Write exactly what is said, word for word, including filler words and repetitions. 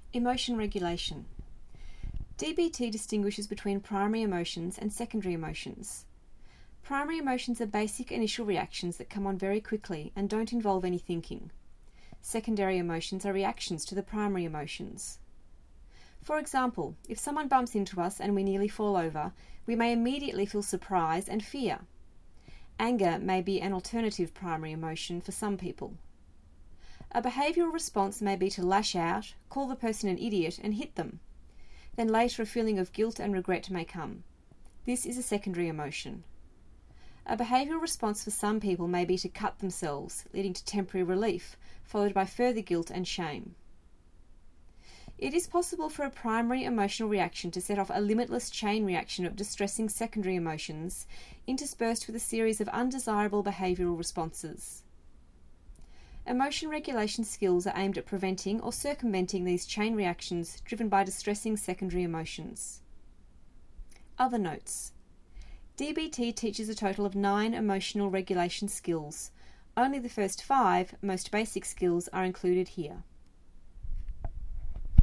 Emotion regulation. D B T distinguishes between primary emotions and secondary emotions. Primary emotions are basic initial reactions that come on very quickly and don't involve any thinking. Secondary emotions are reactions to the primary emotions. For example, if someone bumps into us and we nearly fall over, we may immediately feel surprise and fear. Anger may be an alternative primary emotion for some people. A behavioural response may be to lash out, call the person an idiot and hit them. Then later a feeling of guilt and regret may come. This is a secondary emotion. A behavioural response for some people may be to cut themselves, leading to temporary relief, followed by further guilt and shame. It is possible for a primary emotional reaction to set off a limitless chain reaction of distressing secondary emotions, interspersed with a series of undesirable behavioural responses. Emotion regulation skills are aimed at preventing or circumventing these chain reactions driven by distressing secondary emotions. Other notes. D B T teaches a total of nine emotional regulation skills. Only the first five, most basic skills, are included here.